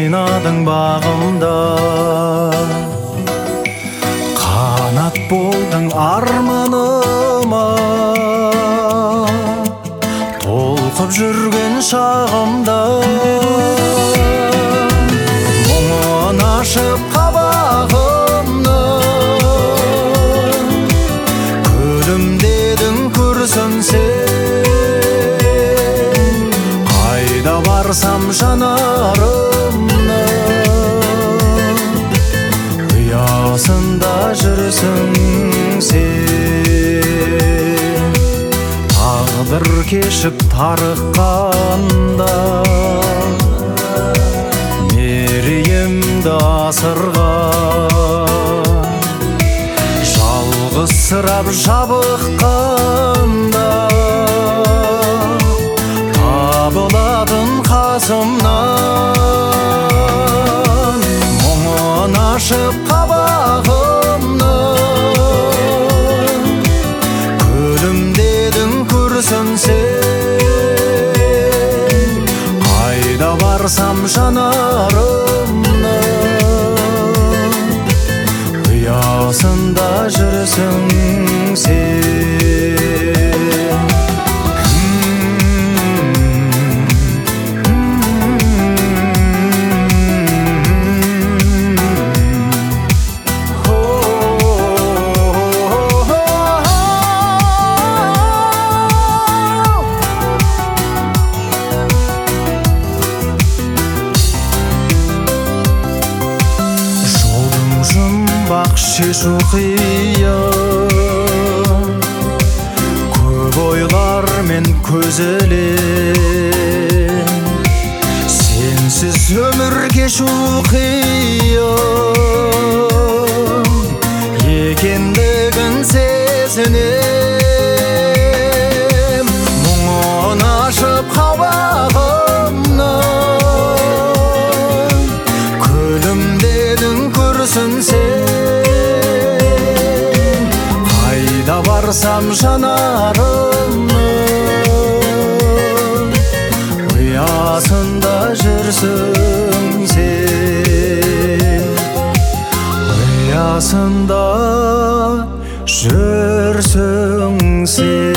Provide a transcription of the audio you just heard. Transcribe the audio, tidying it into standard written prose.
ойнадың бағымда, қанат болдың арманыма, толқып жүрген шағымда. Мұңын ашып қабағымны, күлімдедің күрсінсең, қайда барсам жанарымны, ұясында жүрсің сен. Тағдыр кешіп тарыққанда, мерейімді асырған, жалғызсырап жабыққанда, табылатын қасымнан. Мұңын ашып қабағымны, күлімдедің күрсінсең, қайда барсам жанарымны, ұясында жүрсің сен. Шешу қиын, көп ойлар мен көз ілем, сенсіз өмір кешу қиын екендігін сезінем. Мұңын ашып қабағымны, күлімдедің күрсінсең, қайда барсам жанарымны, ұясында жүрсің сен. Ұясында жүрсің сен.